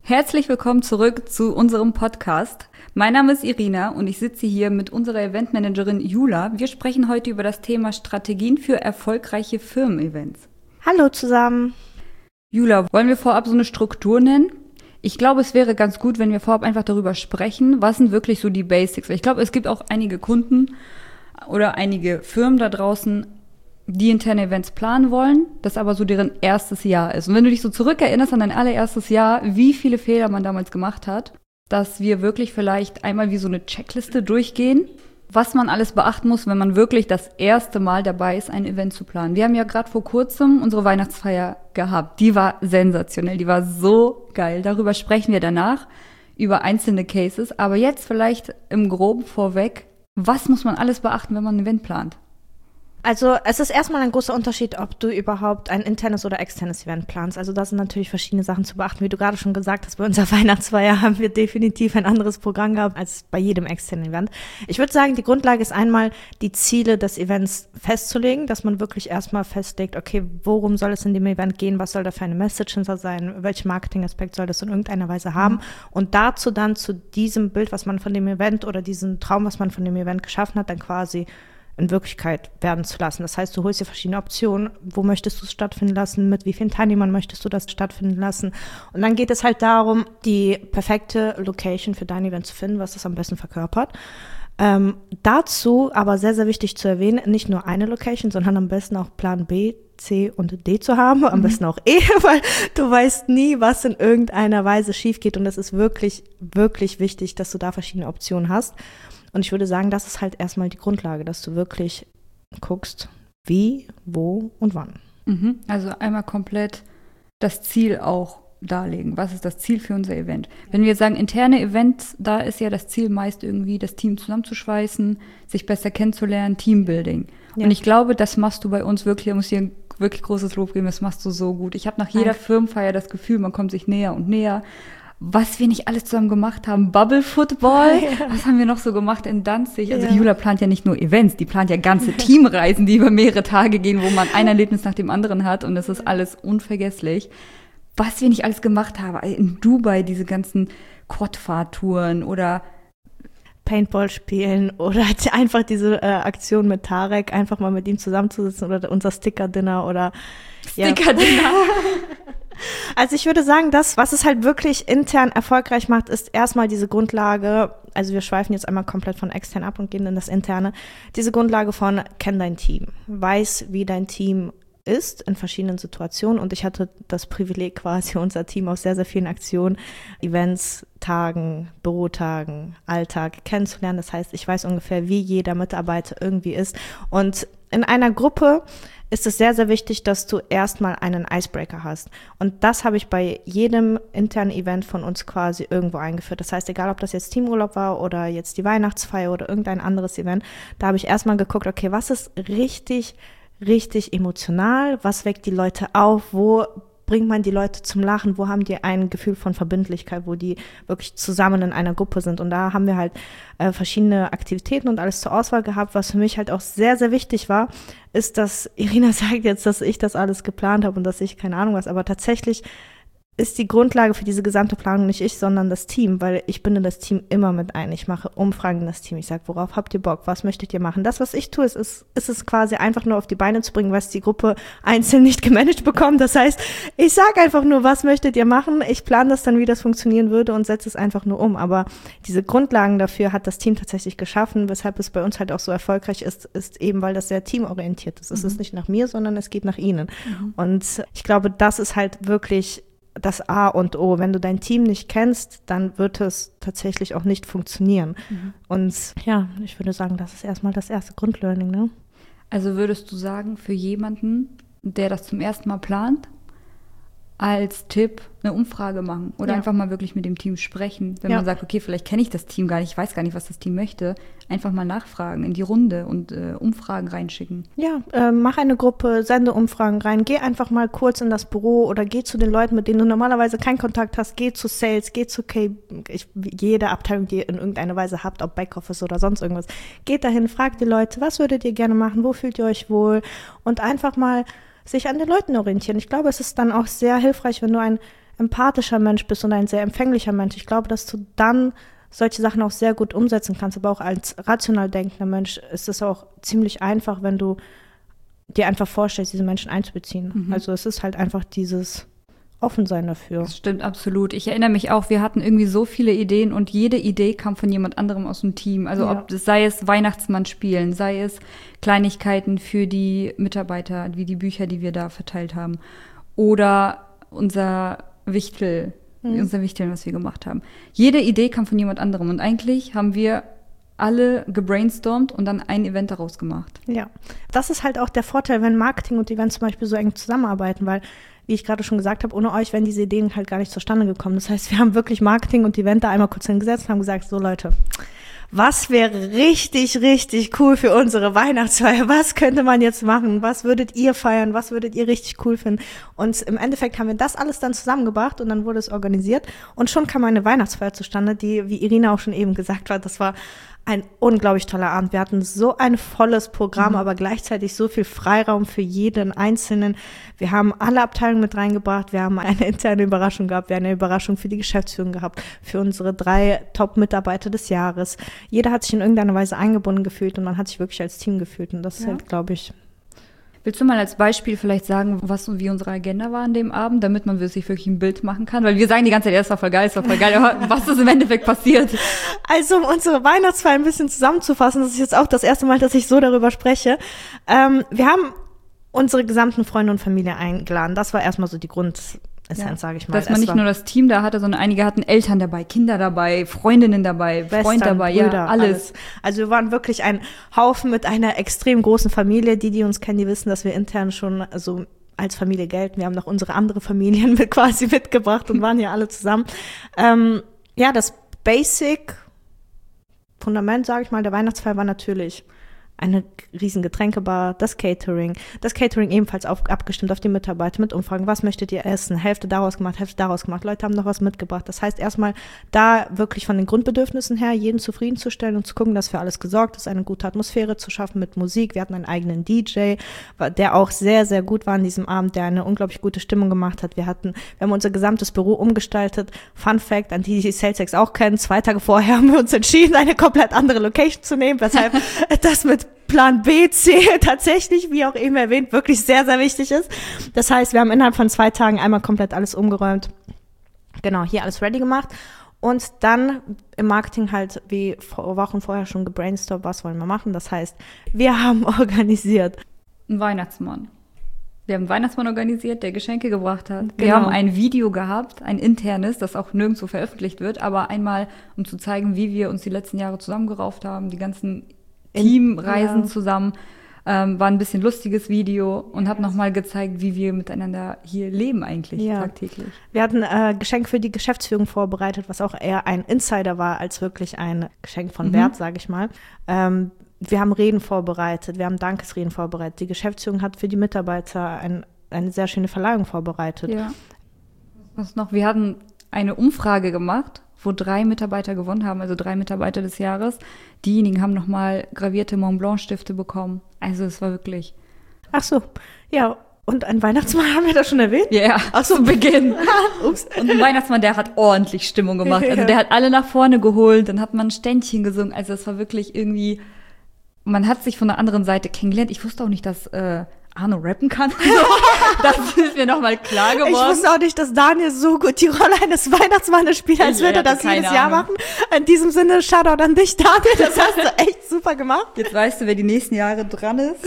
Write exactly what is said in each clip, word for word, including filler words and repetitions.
Herzlich willkommen zurück zu unserem Podcast. Mein Name ist Irina und ich sitze hier mit unserer Eventmanagerin Jula. Wir sprechen heute über das Thema Strategien für erfolgreiche Firmen-Events. Hallo zusammen. Jula, wollen wir vorab so eine Struktur nennen? Ich glaube, es wäre ganz gut, wenn wir vorab einfach darüber sprechen, was sind wirklich so die Basics. Ich glaube, es gibt auch einige Kunden oder einige Firmen da draußen, die interne Events planen wollen, das aber so deren erstes Jahr ist. Und wenn du dich so zurückerinnerst an dein allererstes Jahr, wie viele Fehler man damals gemacht hat, dass wir wirklich vielleicht einmal wie so eine Checkliste durchgehen, was man alles beachten muss, wenn man wirklich das erste Mal dabei ist, ein Event zu planen. Wir haben ja gerade vor kurzem unsere Weihnachtsfeier gehabt. Die war sensationell, die war so geil. Darüber sprechen wir danach, über einzelne Cases. Aber jetzt vielleicht im Groben vorweg, was muss man alles beachten, wenn man ein Event plant? Also es ist erstmal ein großer Unterschied, ob du überhaupt ein internes oder externes Event planst. Also da sind natürlich verschiedene Sachen zu beachten. Wie du gerade schon gesagt hast, bei unserer Weihnachtsfeier haben wir definitiv ein anderes Programm gehabt als bei jedem externen Event. Ich würde sagen, die Grundlage ist einmal, die Ziele des Events festzulegen, dass man wirklich erstmal festlegt, okay, worum soll es in dem Event gehen, was soll da für eine Message hinter sein, welchen Marketingaspekt soll das in irgendeiner Weise haben, mhm. und dazu dann zu diesem Bild, was man von dem Event oder diesem Traum, was man von dem Event geschaffen hat, dann quasi in Wirklichkeit werden zu lassen. Das heißt, du holst dir verschiedene Optionen. Wo möchtest du es stattfinden lassen? Mit wie vielen Teilnehmern möchtest du das stattfinden lassen? Und dann geht es halt darum, die perfekte Location für dein Event zu finden, was das am besten verkörpert. Ähm, dazu aber sehr, sehr wichtig zu erwähnen, nicht nur eine Location, sondern am besten auch Plan B, C und D zu haben, am mhm. besten auch E, weil du weißt nie, was in irgendeiner Weise schief geht. Und es ist wirklich, wirklich wichtig, dass du da verschiedene Optionen hast. Und ich würde sagen, das ist halt erstmal die Grundlage, dass du wirklich guckst, wie, wo und wann. Mhm. Also einmal komplett das Ziel auch darlegen. Was ist das Ziel für unser Event? Wenn wir sagen interne Events, da ist ja das Ziel meist irgendwie, das Team zusammenzuschweißen, sich besser kennenzulernen, Teambuilding. Ja. Und ich glaube, das machst du bei uns wirklich, da muss ich dir ein wirklich großes Lob geben, das machst du so gut. Ich habe nach jeder Danke. Firmenfeier das Gefühl, man kommt sich näher und näher. Was wir nicht alles zusammen gemacht haben, Bubble Football, ja. Was haben wir noch so gemacht in Danzig? Also ja. Jula plant ja nicht nur Events, die plant ja ganze Teamreisen, die über mehrere Tage gehen, wo man ein Erlebnis nach dem anderen hat und das ist alles unvergesslich. Was wir nicht alles gemacht haben, in Dubai diese ganzen Quad-Fahrtouren oder Paintball spielen oder einfach diese äh, Aktion mit Tarek, einfach mal mit ihm zusammenzusitzen oder unser Sticker-Dinner oder Sticker-Dinner. Ja. Also ich würde sagen, das, was es halt wirklich intern erfolgreich macht, ist erstmal diese Grundlage, also wir schweifen jetzt einmal komplett von extern ab und gehen in das Interne, diese Grundlage von kenn dein Team, weiß, wie dein Team ist in verschiedenen Situationen und ich hatte das Privileg quasi, unser Team auf sehr, sehr vielen Aktionen, Events, Tagen, Bürotagen, Alltag kennenzulernen. Das heißt, ich weiß ungefähr, wie jeder Mitarbeiter irgendwie ist und in einer Gruppe ist es sehr, sehr wichtig, dass du erstmal einen Icebreaker hast. Und das habe ich bei jedem internen Event von uns quasi irgendwo eingeführt. Das heißt, egal ob das jetzt Teamurlaub war oder jetzt die Weihnachtsfeier oder irgendein anderes Event, da habe ich erstmal geguckt, okay, was ist richtig, richtig emotional? Was weckt die Leute auf? Wo bringt man die Leute zum Lachen? Wo haben die ein Gefühl von Verbindlichkeit, wo die wirklich zusammen in einer Gruppe sind? Und da haben wir halt äh, verschiedene Aktivitäten und alles zur Auswahl gehabt. Was für mich halt auch sehr, sehr wichtig war, ist, dass Irina sagt jetzt, dass ich das alles geplant habe und dass ich keine Ahnung was, aber tatsächlich ist die Grundlage für diese gesamte Planung nicht ich, sondern das Team, weil ich binde das Team immer mit ein. Ich mache Umfragen in das Team. Ich sage, worauf habt ihr Bock? Was möchtet ihr machen? Das, was ich tue, ist, ist, ist es quasi einfach nur auf die Beine zu bringen, was die Gruppe einzeln nicht gemanagt bekommt. Das heißt, ich sage einfach nur, was möchtet ihr machen? Ich plane das dann, wie das funktionieren würde und setze es einfach nur um. Aber diese Grundlagen dafür hat das Team tatsächlich geschaffen, weshalb es bei uns halt auch so erfolgreich ist, ist eben, weil das sehr teamorientiert ist. Mhm. Es ist nicht nach mir, sondern es geht nach ihnen. Mhm. Und ich glaube, das ist halt wirklich das A und O. Wenn du dein Team nicht kennst, dann wird es tatsächlich auch nicht funktionieren. Mhm. Und ja, ich würde sagen, das ist erstmal das erste Grundlearning, ne? Also würdest du sagen, für jemanden, der das zum ersten Mal plant, als Tipp eine Umfrage machen oder ja. einfach mal wirklich mit dem Team sprechen. Wenn ja. man sagt, okay, vielleicht kenne ich das Team gar nicht, ich weiß gar nicht, was das Team möchte, einfach mal nachfragen in die Runde und äh, Umfragen reinschicken. Ja, äh, mach eine Gruppe, sende Umfragen rein, geh einfach mal kurz in das Büro oder geh zu den Leuten, mit denen du normalerweise keinen Kontakt hast, geh zu Sales, geh zu K- ich, jede Abteilung, die ihr in irgendeiner Weise habt, ob Backoffice oder sonst irgendwas. Geht dahin, fragt die Leute, was würdet ihr gerne machen, wo fühlt ihr euch wohl und einfach mal sich an den Leuten orientieren. Ich glaube, es ist dann auch sehr hilfreich, wenn du ein empathischer Mensch bist und ein sehr empfänglicher Mensch, ich glaube, dass du dann solche Sachen auch sehr gut umsetzen kannst. Aber auch als rational denkender Mensch ist es auch ziemlich einfach, wenn du dir einfach vorstellst, diese Menschen einzubeziehen. Mhm. Also es ist halt einfach dieses Offensein dafür. Das stimmt absolut. Ich erinnere mich auch, wir hatten irgendwie so viele Ideen und jede Idee kam von jemand anderem aus dem Team. Also ja. ob das, sei es Weihnachtsmann spielen, sei es Kleinigkeiten für die Mitarbeiter, wie die Bücher, die wir da verteilt haben. Oder unser Wichtel, mhm. unser Wichteln, was wir gemacht haben. Jede Idee kam von jemand anderem. Und eigentlich haben wir alle gebrainstormt und dann ein Event daraus gemacht. Ja, das ist halt auch der Vorteil, wenn Marketing und Events zum Beispiel so eng zusammenarbeiten, weil, wie ich gerade schon gesagt habe, ohne euch wären diese Ideen halt gar nicht zustande gekommen. Das heißt, wir haben wirklich Marketing und Event da einmal kurz hingesetzt und haben gesagt, so Leute, was wäre richtig, richtig cool für unsere Weihnachtsfeier? Was könnte man jetzt machen? Was würdet ihr feiern? Was würdet ihr richtig cool finden? Und im Endeffekt haben wir das alles dann zusammengebracht und dann wurde es organisiert und schon kam eine Weihnachtsfeier zustande, die, wie Irina auch schon eben gesagt hat, das war ein unglaublich toller Abend. Wir hatten so ein volles Programm, mhm. aber gleichzeitig so viel Freiraum für jeden Einzelnen. Wir haben alle Abteilungen mit reingebracht. Wir haben eine interne Überraschung gehabt. Wir haben eine Überraschung für die Geschäftsführung gehabt, für unsere drei Top-Mitarbeiter des Jahres. Jeder hat sich in irgendeiner Weise eingebunden gefühlt und man hat sich wirklich als Team gefühlt. Und das ja. ist halt, glaube ich... Willst du mal als Beispiel vielleicht sagen, was und wie unsere Agenda war an dem Abend, damit man sich wirklich ein Bild machen kann? Weil wir sagen die ganze Zeit, ja, es war voll geil, es war voll geil, aber was ist im Endeffekt passiert? Also, um unsere Weihnachtsfeier ein bisschen zusammenzufassen, das ist jetzt auch das erste Mal, dass ich so darüber spreche. Ähm, wir haben unsere gesamten Freunde und Familie eingeladen. Das war erstmal so die Grundessenz, ja, sage ich mal. Dass man nicht nur das Team da hatte, sondern einige hatten Eltern dabei, Kinder dabei, Freundinnen dabei, Western, Freund dabei, Brüder, ja, alles. alles. Also wir waren wirklich ein Haufen mit einer extrem großen Familie. Die, die uns kennen, die wissen, dass wir intern schon so als Familie gelten. Wir haben noch unsere andere Familien mit quasi mitgebracht und waren ja alle zusammen. Ähm, ja, das Basic-Fundament, sage ich mal, der Weihnachtsfeier war natürlich eine riesen Getränkebar, das Catering. Das Catering ebenfalls auf, abgestimmt auf die Mitarbeiter mit Umfragen. Was möchtet ihr essen? Hälfte daraus gemacht, Hälfte daraus gemacht. Leute haben noch was mitgebracht. Das heißt, erstmal da wirklich von den Grundbedürfnissen her jeden zufriedenzustellen und zu gucken, dass für alles gesorgt ist, eine gute Atmosphäre zu schaffen mit Musik. Wir hatten einen eigenen D J, der auch sehr, sehr gut war an diesem Abend, der eine unglaublich gute Stimmung gemacht hat. Wir hatten, wir haben unser gesamtes Büro umgestaltet. Fun Fact, an die die SalesX auch kennen. Zwei Tage vorher haben wir uns entschieden, eine komplett andere Location zu nehmen, weshalb das mit Plan B, C tatsächlich, wie auch eben erwähnt, wirklich sehr, sehr wichtig ist. Das heißt, wir haben innerhalb von zwei Tagen einmal komplett alles umgeräumt. Genau, hier alles ready gemacht. Und dann im Marketing halt wie vor Wochen vorher schon gebrainstormt, was wollen wir machen. Das heißt, wir haben organisiert. Ein Weihnachtsmann. Wir haben einen Weihnachtsmann organisiert, der Geschenke gebracht hat. Genau. Wir haben ein Video gehabt, ein internes, das auch nirgendwo veröffentlicht wird, aber einmal, um zu zeigen, wie wir uns die letzten Jahre zusammengerauft haben, die ganzen Teamreisen ja. zusammen, ähm, war ein bisschen lustiges Video und hat nochmal gezeigt, wie wir miteinander hier leben eigentlich ja. tagtäglich. Wir hatten äh, Geschenk für die Geschäftsführung vorbereitet, was auch eher ein Insider war, als wirklich ein Geschenk von mhm. Wert, sage ich mal. Ähm, wir haben Reden vorbereitet, wir haben Dankesreden vorbereitet. Die Geschäftsführung hat für die Mitarbeiter ein, eine sehr schöne Verleihung vorbereitet. Ja. Was noch? Wir hatten eine Umfrage gemacht, wo drei Mitarbeiter gewonnen haben, also drei Mitarbeiter des Jahres. Diejenigen haben nochmal gravierte Mont Blanc Stifte bekommen. Also es war wirklich... Ach so, ja. Und ein Weihnachtsmann, haben wir das schon erwähnt? Ja, yeah, ach so, zu Beginn. Ups. Und ein Weihnachtsmann, der hat ordentlich Stimmung gemacht. Also der hat alle nach vorne geholt, dann hat man ein Ständchen gesungen. Also es war wirklich irgendwie... Man hat sich von der anderen Seite kennengelernt. Ich wusste auch nicht, dass... Äh, Arno rappen kann. Das ist mir nochmal klar geworden. Ich wusste auch nicht, dass Daniel so gut die Rolle eines Weihnachtsmannes spielt, als würde er das jedes Jahr machen. In diesem Sinne, Shoutout an dich, Daniel. Das hast du echt super gemacht. Jetzt weißt du, wer die nächsten Jahre dran ist.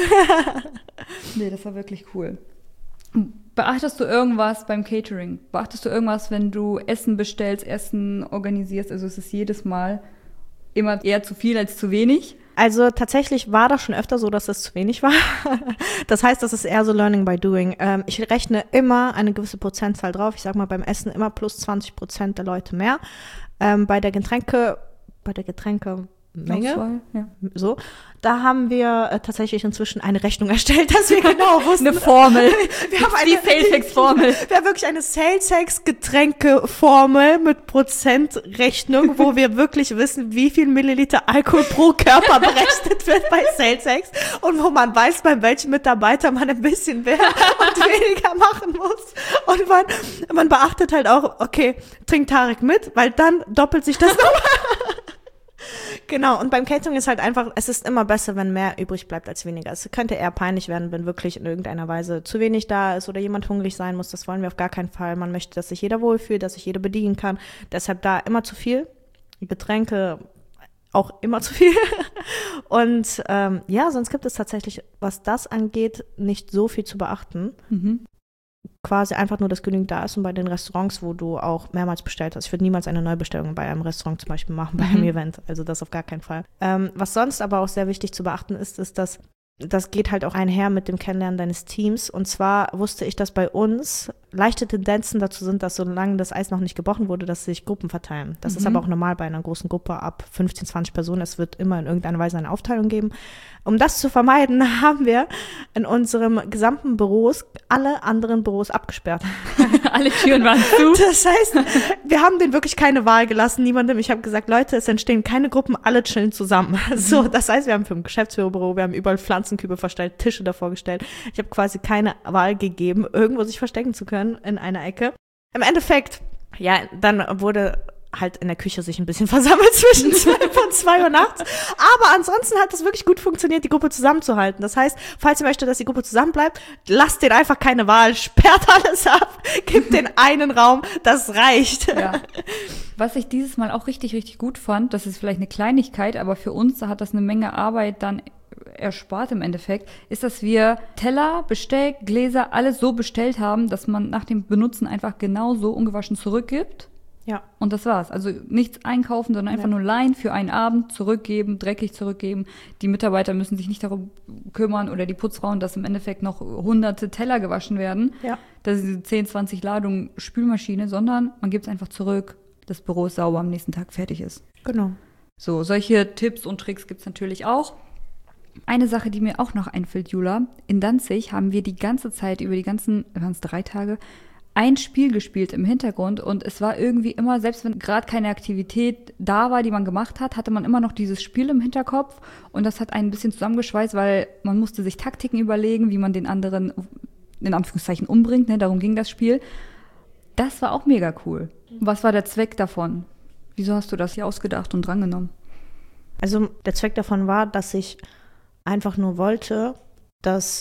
Nee, das war wirklich cool. Beachtest du irgendwas beim Catering? Beachtest du irgendwas, wenn du Essen bestellst, Essen organisierst? Also es ist jedes Mal immer eher zu viel als zu wenig? Also tatsächlich war das schon öfter so, dass es zu wenig war. Das heißt, das ist eher so Learning by Doing. Ähm, ich rechne immer eine gewisse Prozentzahl drauf. Ich sag mal, beim Essen immer plus zwanzig Prozent der Leute mehr. Ähm, bei der Getränke, bei der Getränke Menge. Auswahl, ja. So. Da haben wir äh, tatsächlich inzwischen eine Rechnung erstellt, dass wir genau wussten. Eine Formel. Wir haben Die eine Sales-Formel. Wir haben wirklich eine Sales-Getränke-Formel mit Prozentrechnung, wo wir wirklich wissen, wie viel Milliliter Alkohol pro Körper berechnet wird bei Sales und wo man weiß, bei welchem Mitarbeiter man ein bisschen mehr und weniger machen muss. Und man, man beachtet halt auch, okay, trinkt Tarek mit, weil dann doppelt sich das nochmal. Genau, und beim Catering ist halt einfach, es ist immer besser, wenn mehr übrig bleibt als weniger. Es könnte eher peinlich werden, wenn wirklich in irgendeiner Weise zu wenig da ist oder jemand hungrig sein muss. Das wollen wir auf gar keinen Fall. Man möchte, dass sich jeder wohlfühlt, dass sich jeder bedienen kann. Deshalb da immer zu viel. Getränke auch immer zu viel. Und ähm, ja, sonst gibt es tatsächlich, was das angeht, nicht so viel zu beachten. Mhm. Quasi einfach nur, dass genügend da ist und bei den Restaurants, wo du auch mehrmals bestellt hast. Ich würde niemals eine Neubestellung bei einem Restaurant zum Beispiel machen, bei einem Mhm. Event. Also das auf gar keinen Fall. Ähm, was sonst aber auch sehr wichtig zu beachten ist, ist, dass das geht halt auch einher mit dem Kennenlernen deines Teams. Und zwar wusste ich, dass bei uns leichte Tendenzen dazu sind, dass solange das Eis noch nicht gebrochen wurde, dass sich Gruppen verteilen. Das Mhm. ist aber auch normal bei einer großen Gruppe ab fünfzehn, zwanzig Personen. Es wird immer in irgendeiner Weise eine Aufteilung geben. Um das zu vermeiden, haben wir in unserem gesamten Büros alle anderen Büros abgesperrt. Alle Türen waren zu. Das heißt, wir haben denen wirklich keine Wahl gelassen, niemandem. Ich habe gesagt, Leute, es entstehen keine Gruppen, alle chillen zusammen. So, das heißt, wir haben für ein Geschäftsführerbüro, wir haben überall Pflanzenkübe verstellt, Tische davor gestellt. Ich habe quasi keine Wahl gegeben, irgendwo sich verstecken zu können in einer Ecke. Im Endeffekt, ja, dann wurde halt in der Küche sich ein bisschen versammelt zwischen zwölf und zwei Uhr nachts. Aber ansonsten hat es wirklich gut funktioniert, die Gruppe zusammenzuhalten. Das heißt, falls ihr möchtet, dass die Gruppe zusammenbleibt, lasst denen einfach keine Wahl, sperrt alles ab, gebt den einen Raum, das reicht. Ja. Was ich dieses Mal auch richtig, richtig gut fand, das ist vielleicht eine Kleinigkeit, aber für uns hat das eine Menge Arbeit dann erspart im Endeffekt, ist, dass wir Teller, Besteck, Gläser, alles so bestellt haben, dass man nach dem Benutzen einfach genau so ungewaschen zurückgibt. Ja. Und das war's. Also nichts einkaufen, sondern einfach Ja. nur leihen für einen Abend, zurückgeben, dreckig zurückgeben. Die Mitarbeiter müssen sich nicht darum kümmern oder die Putzfrauen, dass im Endeffekt noch hunderte Teller gewaschen werden. Ja. Das ist diese zehn, zwanzig Ladungen Spülmaschine, sondern man gibt es einfach zurück, das Büro ist sauber, am nächsten Tag fertig ist. Genau. So, solche Tipps und Tricks gibt's natürlich auch. Eine Sache, die mir auch noch einfällt, Jula, in Danzig haben wir die ganze Zeit, über die ganzen, waren es drei Tage, ein Spiel gespielt im Hintergrund und es war irgendwie immer, selbst wenn gerade keine Aktivität da war, die man gemacht hat, hatte man immer noch dieses Spiel im Hinterkopf und das hat einen ein bisschen zusammengeschweißt, weil man musste sich Taktiken überlegen, wie man den anderen in Anführungszeichen umbringt, ne? Darum ging das Spiel. Das war auch mega cool. Was war der Zweck davon? Wieso hast du das hier ausgedacht und drangenommen? Also der Zweck davon war, dass ich einfach nur wollte, dass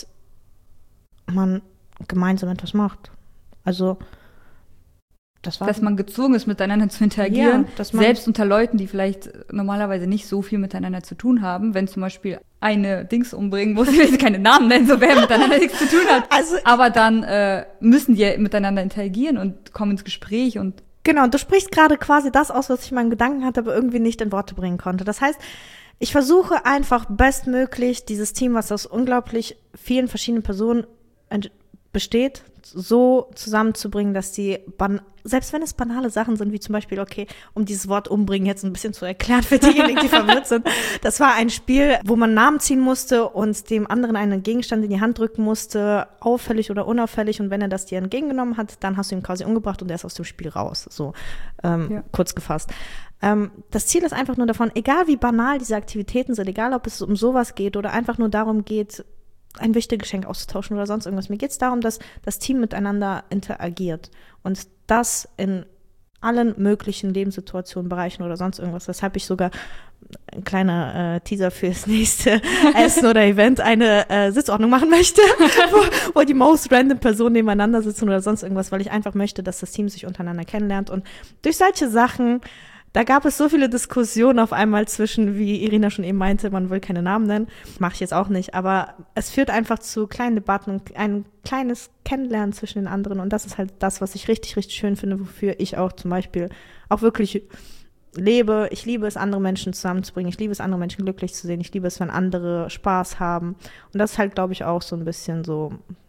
man gemeinsam etwas macht. Also, das war... Dass man gezwungen ist, miteinander zu interagieren, Ja, dass man- selbst unter Leuten, die vielleicht normalerweise nicht so viel miteinander zu tun haben. Wenn zum Beispiel eine Dings umbringen muss, ich will jetzt keine Namen nennen, so wer miteinander nichts zu tun hat. Also- Aber dann äh, müssen die miteinander interagieren und kommen ins Gespräch und Genau, und du sprichst gerade quasi das aus, was ich in meinen Gedanken hatte, aber irgendwie nicht in Worte bringen konnte. Das heißt, ich versuche einfach bestmöglich dieses Team, was aus unglaublich vielen verschiedenen Personen ent- besteht, so zusammenzubringen, dass die, ban- selbst wenn es banale Sachen sind, wie zum Beispiel, okay, um dieses Wort umbringen jetzt ein bisschen zu erklären für diejenigen, die verwirrt sind, das war ein Spiel, wo man Namen ziehen musste und dem anderen einen Gegenstand in die Hand drücken musste, auffällig oder unauffällig, und wenn er das dir entgegengenommen hat, dann hast du ihn quasi umgebracht und er ist aus dem Spiel raus, so ähm, Ja. kurz gefasst. Ähm, das Ziel ist einfach nur davon, egal wie banal diese Aktivitäten sind, egal ob es um sowas geht oder einfach nur darum geht, ein wichtiges Geschenk auszutauschen oder sonst irgendwas. Mir geht es darum, dass das Team miteinander interagiert und das in allen möglichen Lebenssituationen, Bereichen oder sonst irgendwas. Weshalb ich sogar ein kleiner äh, Teaser fürs nächste Essen oder Event eine äh, Sitzordnung machen möchte, wo, wo die most random Personen nebeneinander sitzen oder sonst irgendwas, weil ich einfach möchte, dass das Team sich untereinander kennenlernt. Und durch solche Sachen, da gab es so viele Diskussionen auf einmal zwischen, wie Irina schon eben meinte, man will keine Namen nennen. Mache ich jetzt auch nicht. Aber es führt einfach zu kleinen Debatten und ein kleines Kennenlernen zwischen den anderen. Und das ist halt das, was ich richtig, richtig schön finde, wofür ich auch zum Beispiel auch wirklich lebe. Ich liebe es, andere Menschen zusammenzubringen. Ich liebe es, andere Menschen glücklich zu sehen. Ich liebe es, wenn andere Spaß haben. Und das ist halt, glaube ich, auch so ein bisschen so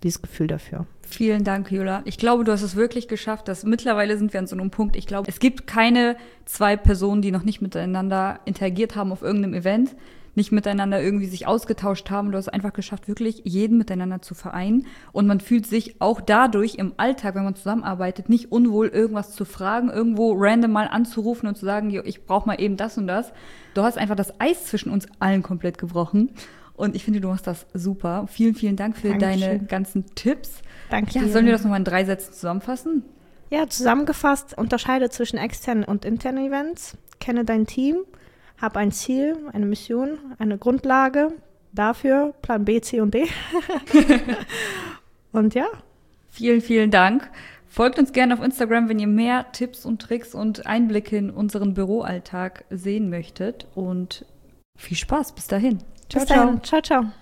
dieses Gefühl dafür. Vielen Dank, Jula. Ich glaube, du hast es wirklich geschafft, dass mittlerweile sind wir an so einem Punkt, ich glaube, es gibt keine zwei Personen, die noch nicht miteinander interagiert haben auf irgendeinem Event, nicht miteinander irgendwie sich ausgetauscht haben. Du hast einfach geschafft, wirklich jeden miteinander zu vereinen. Und man fühlt sich auch dadurch im Alltag, wenn man zusammenarbeitet, nicht unwohl, irgendwas zu fragen, irgendwo random mal anzurufen und zu sagen, jo, ich brauche mal eben das und das. Du hast einfach das Eis zwischen uns allen komplett gebrochen. Und ich finde, du machst das super. Vielen, vielen Dank für Dankeschön. deine ganzen Tipps. Danke Ja, dir. sollen wir das nochmal in drei Sätzen zusammenfassen? Ja, zusammengefasst, unterscheide zwischen externen und internen Events. Kenne dein Team. Hab ein Ziel, eine Mission, eine Grundlage. Dafür Plan B, C und D. Und ja. Vielen, vielen Dank. Folgt uns gerne auf Instagram, wenn ihr mehr Tipps und Tricks und Einblicke in unseren Büroalltag sehen möchtet. Und viel Spaß. Bis dahin. Ciao, Bis dahin. Ciao, ciao.